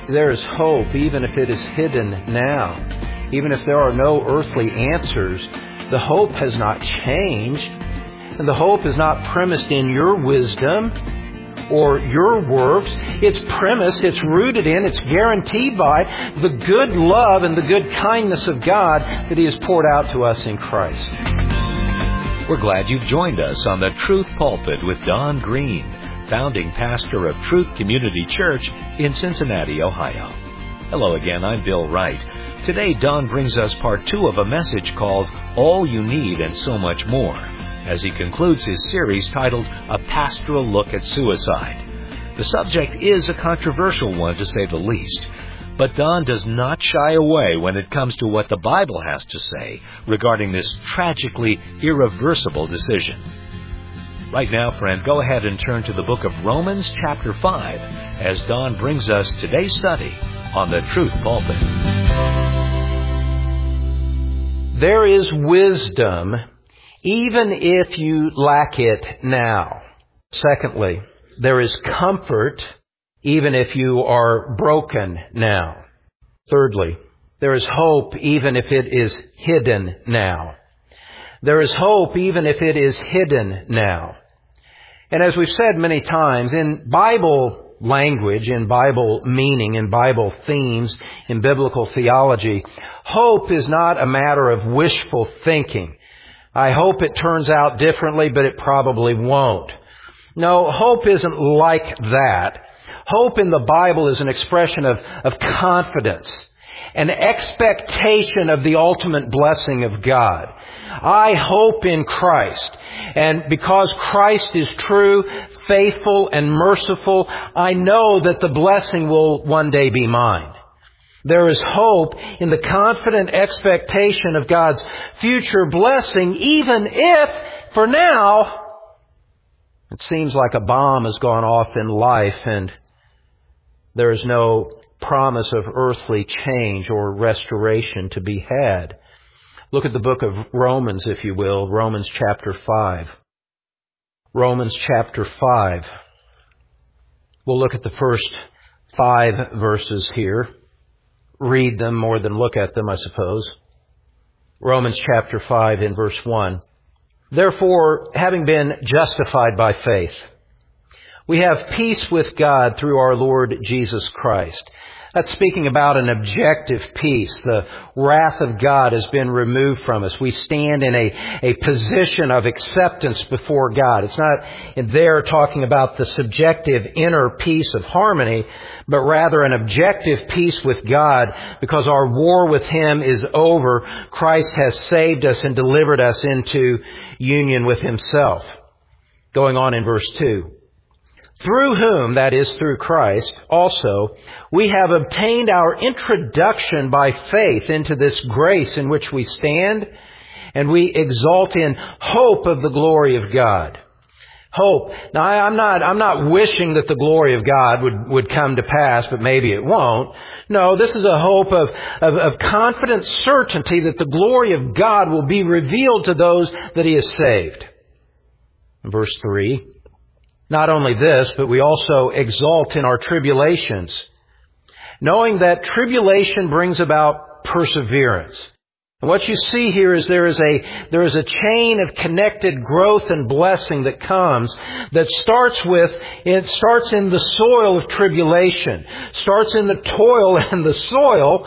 There is hope, even if it is hidden now. Even if there are no earthly answers, the hope has not changed. And the hope is not premised in your wisdom or your works. It's premised, it's rooted in, it's guaranteed by the good love and the good kindness of God that He has poured out to us in Christ. We're glad you've joined us on the Truth Pulpit with Don Green, founding pastor of Truth Community Church in Cincinnati, Ohio. Hello again, I'm Bill Wright. Today, Don brings us part 2 of a message called All You Need and So Much More, as he concludes his series titled A Pastoral Look at Suicide. The subject is a controversial one, to say the least, but Don does not shy away when it comes to what the Bible has to say regarding this tragically irreversible decision. Right now, friend, go ahead and turn to the book of Romans chapter 5 as Don brings us today's study on the Truth Pulpit. There is wisdom even if you lack it now. Secondly, there is comfort even if you are broken now. Thirdly, there is hope even if it is hidden now. There is hope even if it is hidden now. And as we've said many times, in Bible language, in Bible meaning, in Bible themes, in biblical theology, hope is not a matter of wishful thinking. I hope it turns out differently, but it probably won't. No, hope isn't like that. Hope in the Bible is an expression of confidence, an expectation of the ultimate blessing of God. I hope in Christ. And because Christ is true, faithful, and merciful, I know that the blessing will one day be mine. There is hope in the confident expectation of God's future blessing, even if, for now, it seems like a bomb has gone off in life and there is no promise of earthly change or restoration to be had. Look at the book of Romans, if you will, Romans chapter 5. Romans chapter 5. We'll look at the first 5 verses here. Read them more than look at them, I suppose. Romans chapter 5 in verse 1. Therefore, having been justified by faith, we have peace with God through our Lord Jesus Christ. That's speaking about an objective peace. The wrath of God has been removed from us. We stand in a position of acceptance before God. It's not in there talking about the subjective inner peace of harmony, but rather an objective peace with God because our war with Him is over. Christ has saved us and delivered us into union with Himself. Going on in verse 2. Through whom, that is, through Christ, also, we have obtained our introduction by faith into this grace in which we stand, and we exalt in hope of the glory of God. Hope. Now, I'm not wishing that the glory of God would come to pass, but maybe it won't. No, this is a hope of confident certainty that the glory of God will be revealed to those that He has saved. Verse 3. Not only this, but we also exult in our tribulations, knowing that tribulation brings about perseverance. And what you see here is there is a chain of connected growth and blessing that comes that starts in the soil of tribulation, starts in the toil and the soil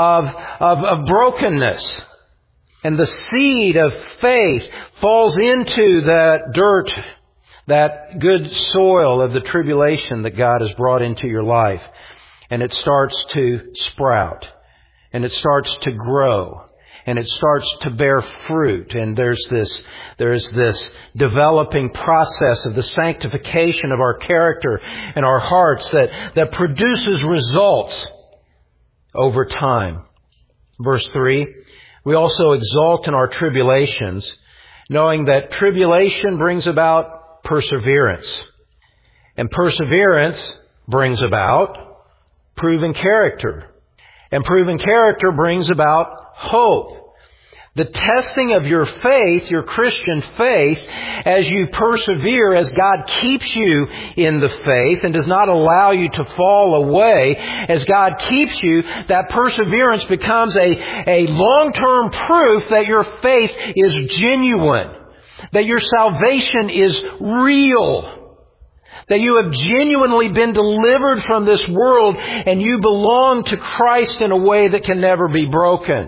of brokenness. And the seed of faith falls into that dirt, that good soil of the tribulation that God has brought into your life. And it starts to sprout. And it starts to grow. And it starts to bear fruit. And there's this developing process of the sanctification of our character and our hearts that produces results over time. Verse 3, we also exult in our tribulations, knowing that tribulation brings about perseverance. And perseverance brings about proven character. And proven character brings about hope. The testing of your faith, your Christian faith, as you persevere, as God keeps you in the faith and does not allow you to fall away, as God keeps you, that perseverance becomes a long-term proof that your faith is genuine, that your salvation is real, that you have genuinely been delivered from this world and you belong to Christ in a way that can never be broken.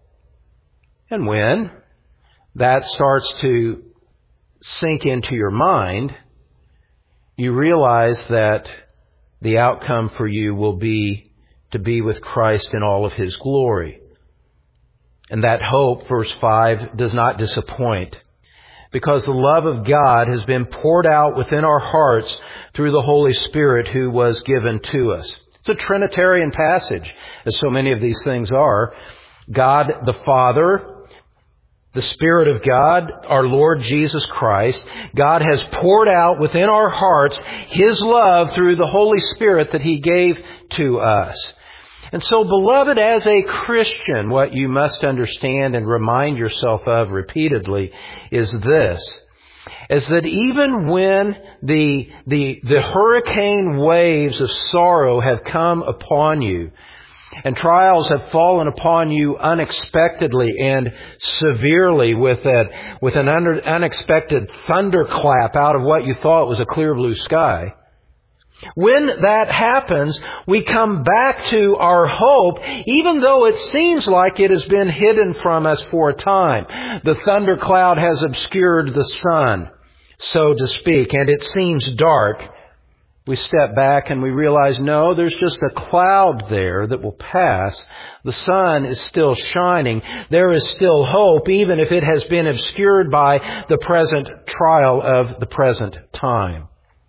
And when that starts to sink into your mind, you realize that the outcome for you will be to be with Christ in all of His glory. And that hope, verse 5, does not disappoint, because the love of God has been poured out within our hearts through the Holy Spirit who was given to us. It's a Trinitarian passage, as so many of these things are. God the Father, the Spirit of God, our Lord Jesus Christ, God has poured out within our hearts His love through the Holy Spirit that He gave to us. And so, beloved, as a Christian, what you must understand and remind yourself of repeatedly is this, is that even when the hurricane waves of sorrow have come upon you, and trials have fallen upon you unexpectedly and severely with an unexpected thunderclap out of what you thought was a clear blue sky. When that happens, we come back to our hope, even though it seems like it has been hidden from us for a time. The thundercloud has obscured the sun, so to speak, and it seems dark. We step back and we realize, no, there's just a cloud there that will pass. The sun is still shining. There is still hope, even if it has been obscured by the present trial of the present time.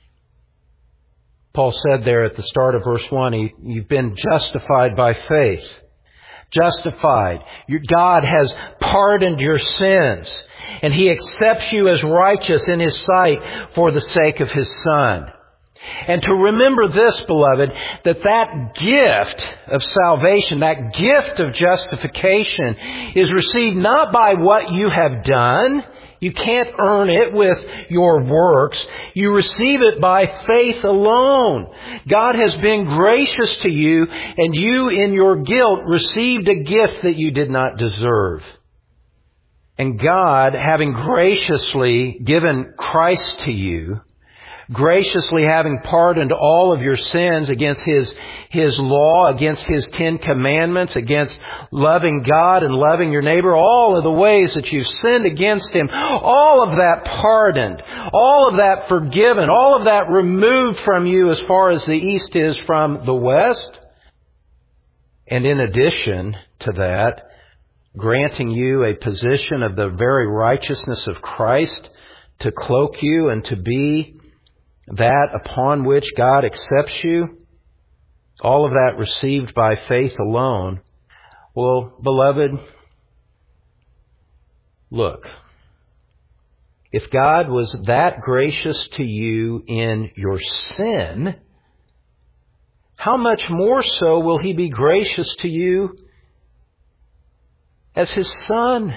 Paul said there at the start of verse 1, you've been justified by faith. Justified. God has pardoned your sins, and He accepts you as righteous in His sight for the sake of His Son. And to remember this, beloved, that gift of salvation, that gift of justification is received not by what you have done. You can't earn it with your works. You receive it by faith alone. God has been gracious to you, and you in your guilt received a gift that you did not deserve. And God, having graciously given Christ to you, graciously having pardoned all of your sins against His law, against His 10 commandments, against loving God and loving your neighbor, all of the ways that you've sinned against Him, all of that pardoned, all of that forgiven, all of that removed from you as far as the east is from the west. And in addition to that, granting you a position of the very righteousness of Christ to cloak you and to be that upon which God accepts you, all of that received by faith alone. Well, beloved, look, if God was that gracious to you in your sin, how much more so will He be gracious to you as His Son?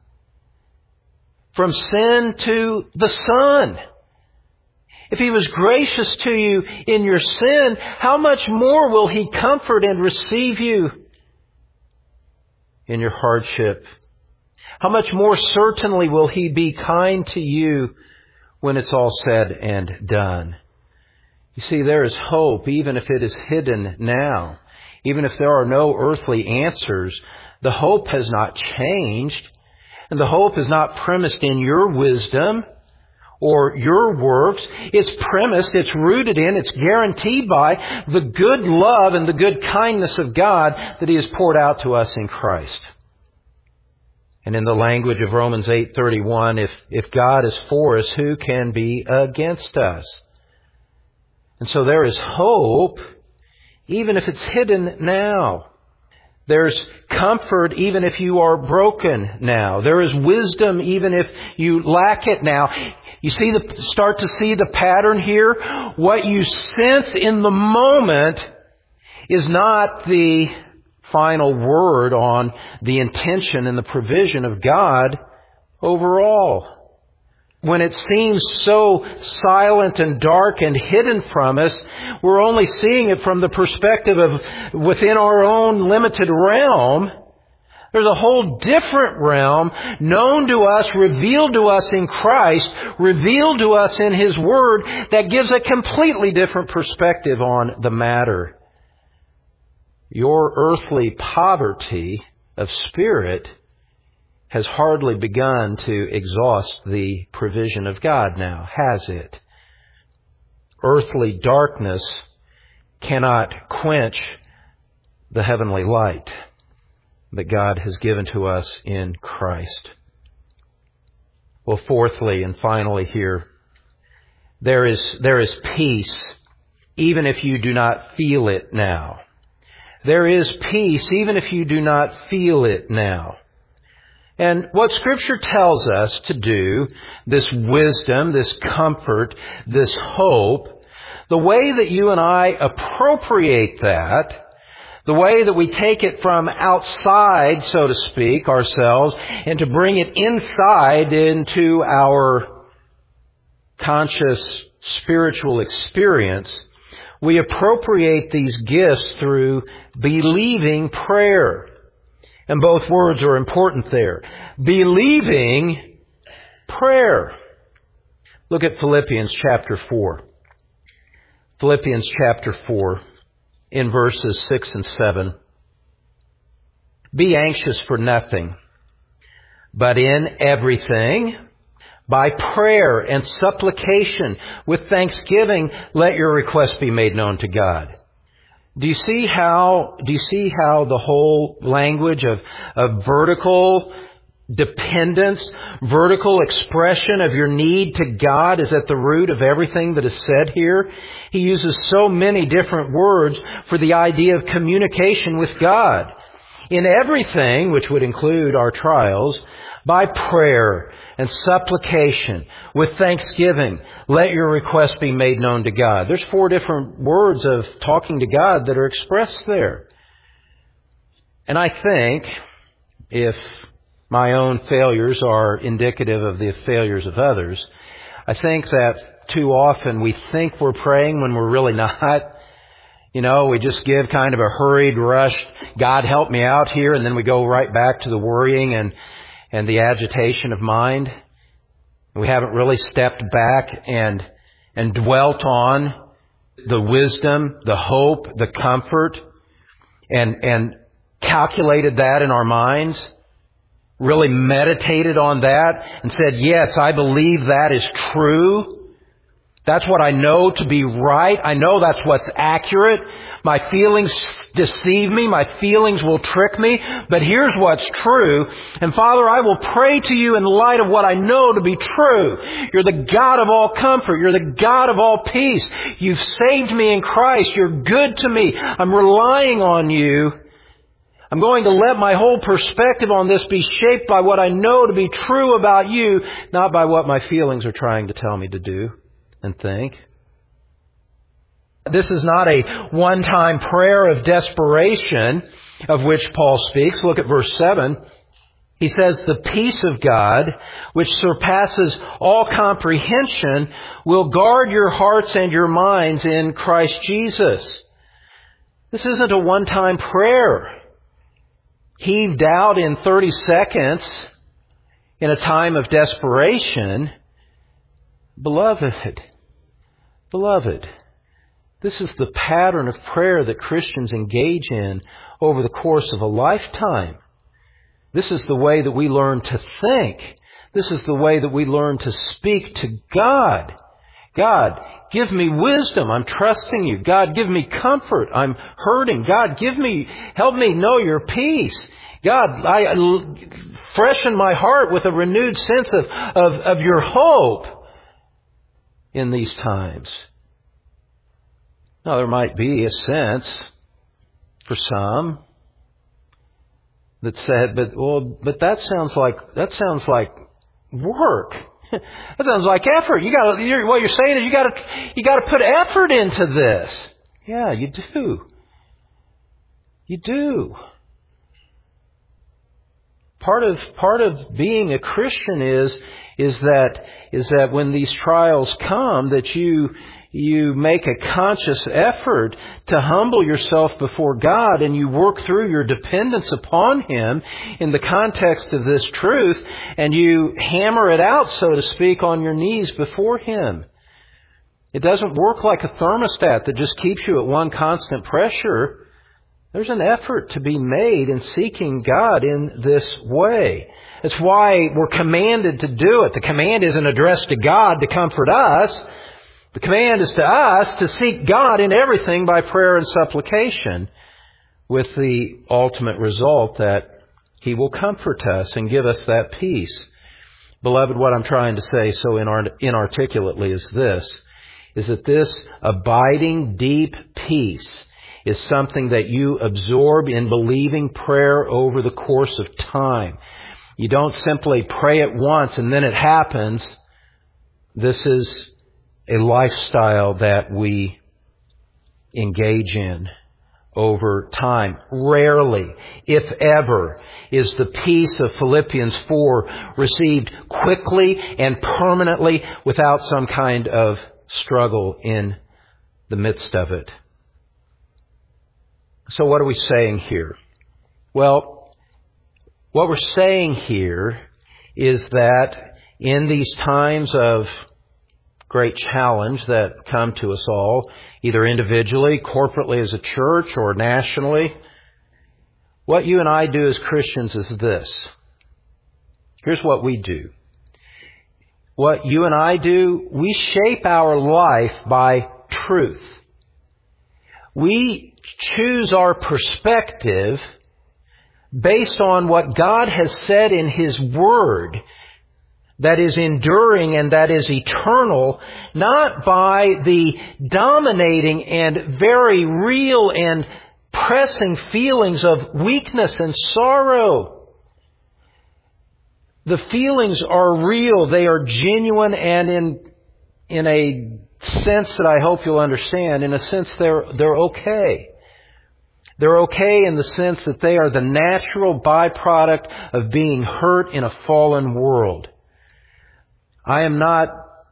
From sin to the Son. If He was gracious to you in your sin, how much more will He comfort and receive you in your hardship? How much more certainly will He be kind to you when it's all said and done? You see, there is hope, even if it is hidden now. Even if there are no earthly answers, the hope has not changed. And the hope is not premised in your wisdom or your works. It's premised, it's rooted in, it's guaranteed by the good love and the good kindness of God that He has poured out to us in Christ. And in the language of Romans 8:31, if God is for us, who can be against us? And so there is hope, even if it's hidden now. There's comfort even if you are broken now. There is wisdom even if you lack it now. You start to see the pattern here. What you sense in the moment is not the final word on the intention and the provision of God overall. When it seems so silent and dark and hidden from us, we're only seeing it from the perspective of within our own limited realm. There's a whole different realm known to us, revealed to us in Christ, revealed to us in His Word that gives a completely different perspective on the matter. Your earthly poverty of spirit has hardly begun to exhaust the provision of God now, has it? Earthly darkness cannot quench the heavenly light that God has given to us in Christ. Well, fourthly and finally here, there is peace even if you do not feel it now. There is peace even if you do not feel it now. And what Scripture tells us to do, this wisdom, this comfort, this hope, the way that you and I appropriate that, the way that we take it from outside, so to speak, ourselves, and to bring it inside into our conscious spiritual experience, we appropriate these gifts through believing prayer. And both words are important there. Believing prayer. Look at Philippians chapter 4. Philippians chapter 4. In verses 6 and 7, be anxious for nothing, but in everything, by prayer and supplication, with thanksgiving, let your requests be made known to God. Do you see how the whole language of vertical dependence, vertical expression of your need to God is at the root of everything that is said here? He uses so many different words for the idea of communication with God. In everything, which would include our trials, by prayer and supplication, with thanksgiving, let your requests be made known to God. There's 4 different words of talking to God that are expressed there. And I think if my own failures are indicative of the failures of others, I think that too often we think we're praying when we're really not. You know, we just give kind of a hurried, rushed, God help me out here, and then we go right back to the worrying and the agitation of mind. We haven't really stepped back and dwelt on the wisdom, the hope, the comfort, and calculated that in our minds. Really meditated on that and said, yes, I believe that is true. That's what I know to be right. I know that's what's accurate. My feelings deceive me. My feelings will trick me. But here's what's true. And Father, I will pray to you in light of what I know to be true. You're the God of all comfort. You're the God of all peace. You've saved me in Christ. You're good to me. I'm relying on you. I'm going to let my whole perspective on this be shaped by what I know to be true about you, not by what my feelings are trying to tell me to do and think. This is not a one-time prayer of desperation of which Paul speaks. Look at verse 7. He says, the peace of God, which surpasses all comprehension, will guard your hearts and your minds in Christ Jesus. This isn't a one-time prayer heaved out in 30 seconds in a time of desperation. Beloved, this is the pattern of prayer that Christians engage in over the course of a lifetime. This is the way that we learn to think. This is the way that we learn to speak to God. God, give me wisdom. I'm trusting you. God, give me comfort. I'm hurting. God, help me know your peace. God, I freshen my heart with a renewed sense of your hope in these times. Now, there might be a sense for some that said, but that sounds like work. That sounds like effort. What you're saying is you got to put effort into this. Yeah, you do. You do. Part of being a Christian is that when these trials come, that you make a conscious effort to humble yourself before God, and you work through your dependence upon Him in the context of this truth, and you hammer it out, so to speak, on your knees before Him. It doesn't work like a thermostat that just keeps you at one constant pressure. There's an effort to be made in seeking God in this way. That's why we're commanded to do it. The command isn't addressed to God to comfort us. The command is to us to seek God in everything by prayer and supplication, with the ultimate result that He will comfort us and give us that peace. Beloved, what I'm trying to say so inarticulately is that this abiding deep peace is something that you absorb in believing prayer over the course of time. You don't simply pray it once and then it happens. This is a lifestyle that we engage in over time. Rarely, if ever, is the peace of Philippians 4 received quickly and permanently without some kind of struggle in the midst of it. So what are we saying here? Well, what we're saying here is that in these times of great challenge that come to us all, either individually, corporately as a church, or nationally, what you and I do as Christians is this. Here's what we do. What you and I do, we shape our life by truth. We choose our perspective based on what God has said in His Word that is enduring and that is eternal, not by the dominating and very real and pressing feelings of weakness and sorrow. The feelings are real, they are genuine, and in a sense that I hope you'll understand, in a sense they're okay. They're okay in the sense that they are the natural byproduct of being hurt in a fallen world. I am not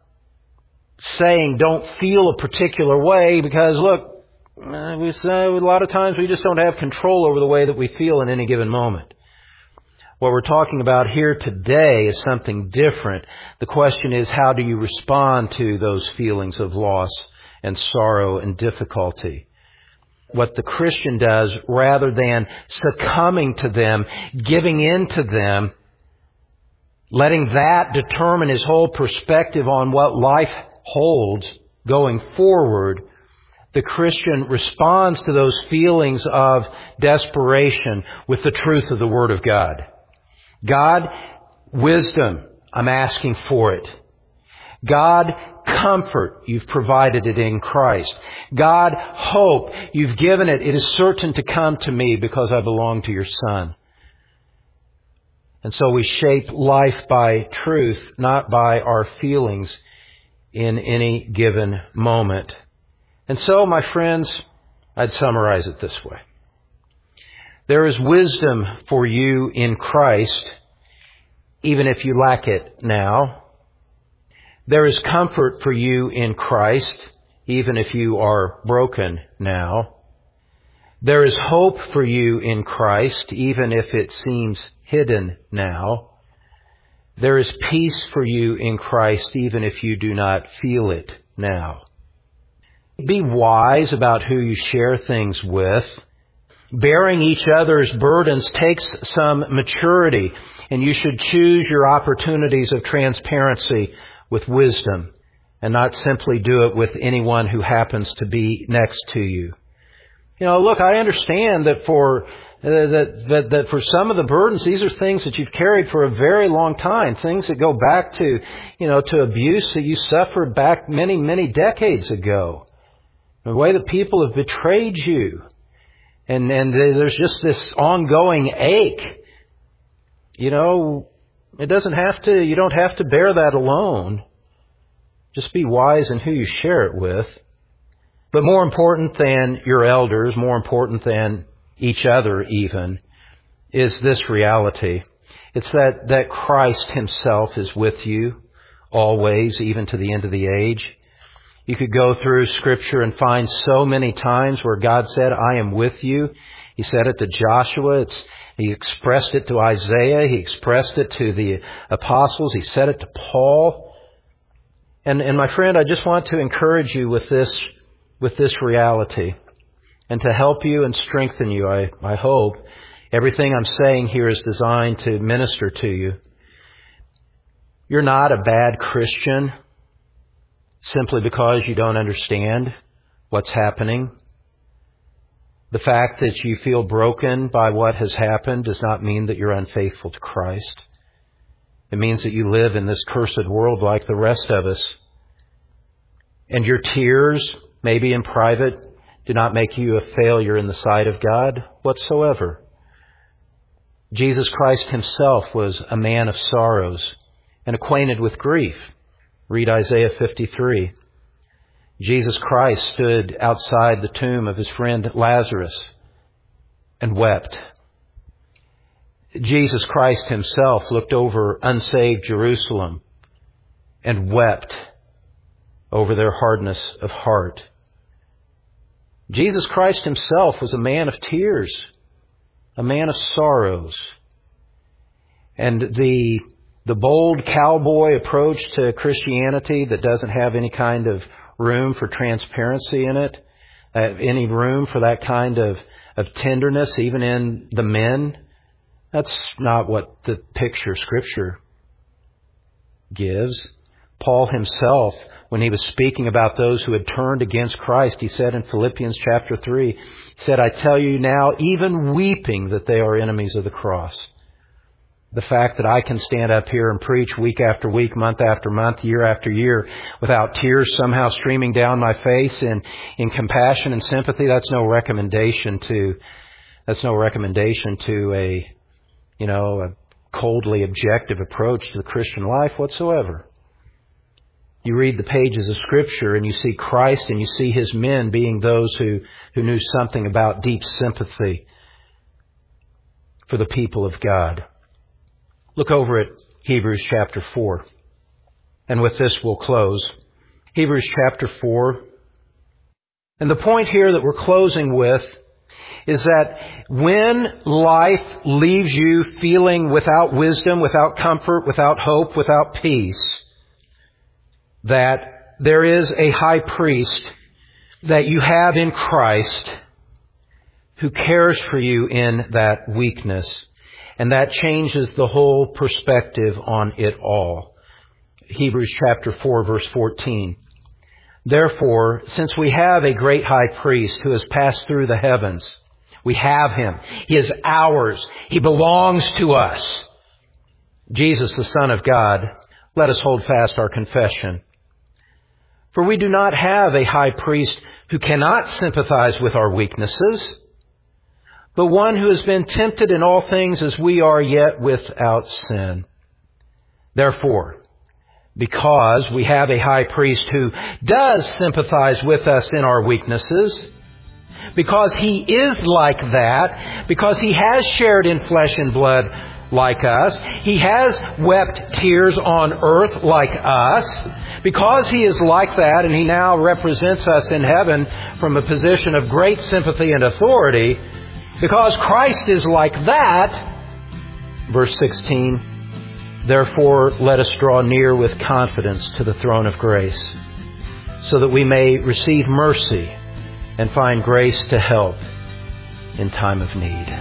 saying don't feel a particular way, because look, we say a lot of times we just don't have control over the way that we feel in any given moment. What we're talking about here today is something different. The question is, how do you respond to those feelings of loss and sorrow and difficulty? What the Christian does, rather than succumbing to them, giving in to them, letting that determine his whole perspective on what life holds going forward, the Christian responds to those feelings of desperation with the truth of the Word of God. God, wisdom, I'm asking for it. God, comfort, you've provided it in Christ. God, hope, you've given it. It is certain to come to me because I belong to your Son. And so we shape life by truth, not by our feelings in any given moment. And so, my friends, I'd summarize it this way. There is wisdom for you in Christ, even if you lack it now. There is comfort for you in Christ, even if you are broken now. There is hope for you in Christ, even if it seems hidden now. There is peace for you in Christ, even if you do not feel it now. Be wise about who you share things with. Bearing each other's burdens takes some maturity, and you should choose your opportunities of transparency with wisdom and not simply do it with anyone who happens to be next to you. You know, look, I understand that for some of the burdens, these are things that you've carried for a very long time, things that go back to, to abuse that you suffered back many, many decades ago. The way that people have betrayed you. And there's just this ongoing ache. You don't have to bear that alone. Just be wise in who you share it with. But more important than your elders, more important than each other even, is this reality. It's that Christ Himself is with you always, even to the end of the age. You could go through Scripture and find so many times where God said, I am with you. He said it to Joshua. He expressed it to Isaiah. He expressed it to the apostles. He said it to Paul. And my friend, I just want to encourage you with this reality and to help you and strengthen you. I hope everything I'm saying here is designed to minister to you. You're not a bad Christian simply because you don't understand what's happening. The fact that you feel broken by what has happened does not mean that you're unfaithful to Christ. It means that you live in this cursed world like the rest of us. And your tears, maybe in private, do not make you a failure in the sight of God whatsoever. Jesus Christ Himself was a man of sorrows and acquainted with grief. Read Isaiah 53. Jesus Christ stood outside the tomb of His friend Lazarus and wept. Jesus Christ Himself looked over unsaved Jerusalem and wept over their hardness of heart. Jesus Christ Himself was a man of tears, a man of sorrows. And the bold cowboy approach to Christianity that doesn't have any kind of room for transparency in it, any room for that kind of tenderness, even in the men, that's not what the picture Scripture gives. Paul himself, when he was speaking about those who had turned against Christ, he said in Philippians chapter 3, he said, I tell you now, even weeping, that they are enemies of the cross. The fact that I can stand up here and preach week after week, month after month, year after year, without tears somehow streaming down my face in compassion and sympathy, that's no recommendation to a coldly objective approach to the Christian life whatsoever. You read the pages of Scripture and you see Christ and you see His men being those who knew something about deep sympathy for the people of God. Look over at Hebrews chapter 4. And with this we'll close. Hebrews chapter 4. And the point here that we're closing with is that when life leaves you feeling without wisdom, without comfort, without hope, without peace, that there is a high priest that you have in Christ who cares for you in that weakness. And that changes the whole perspective on it all. Hebrews chapter 4, verse 14. Therefore, since we have a great high priest who has passed through the heavens, we have Him. He is ours. He belongs to us. Jesus, the Son of God, let us hold fast our confession. For we do not have a high priest who cannot sympathize with our weaknesses, but one who has been tempted in all things as we are, yet without sin. Therefore, because we have a high priest who does sympathize with us in our weaknesses, because He is like that, because He has shared in flesh and blood like us, He has wept tears on earth like us, because He is like that and He now represents us in heaven from a position of great sympathy and authority, because Christ is like that, verse 16, therefore let us draw near with confidence to the throne of grace, so that we may receive mercy and find grace to help in time of need.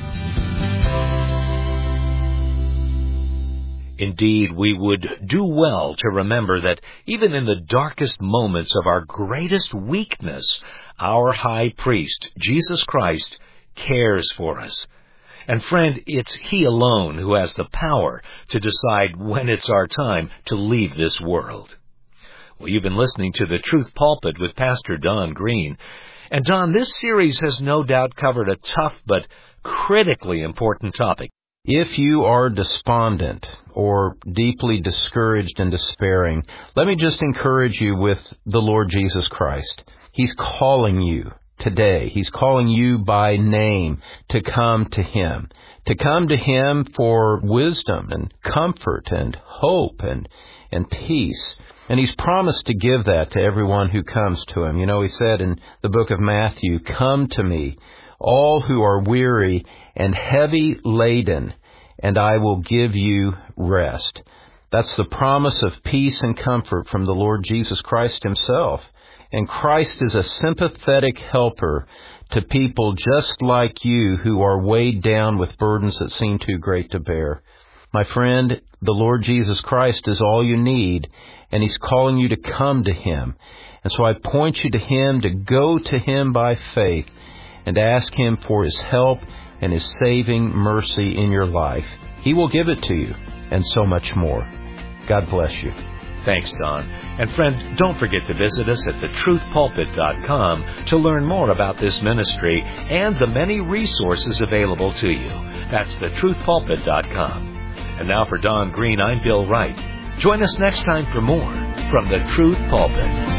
Indeed, we would do well to remember that even in the darkest moments of our greatest weakness, our high priest, Jesus Christ, cares for us. And friend, it's He alone who has the power to decide when it's our time to leave this world. Well, you've been listening to The Truth Pulpit with Pastor Don Green. And Don, this series has no doubt covered a tough but critically important topic. If you are despondent or deeply discouraged and despairing, let me just encourage you with the Lord Jesus Christ. He's calling you today. He's calling you by name to come to Him. To come to Him for wisdom and comfort and hope and peace. And He's promised to give that to everyone who comes to Him. You know, He said in the book of Matthew, "Come to me, all who are weary and heavy laden, and I will give you rest." That's the promise of peace and comfort from the Lord Jesus Christ Himself. And Christ is a sympathetic helper to people just like you who are weighed down with burdens that seem too great to bear. My friend, the Lord Jesus Christ is all you need, and He's calling you to come to Him. And so I point you to Him, to go to Him by faith and ask Him for His help and His saving mercy in your life. He will give it to you, and so much more. God bless you. Thanks, Don. And friend, don't forget to visit us at thetruthpulpit.com to learn more about this ministry and the many resources available to you. That's thetruthpulpit.com. And now for Don Green, I'm Bill Wright. Join us next time for more from the Truth Pulpit.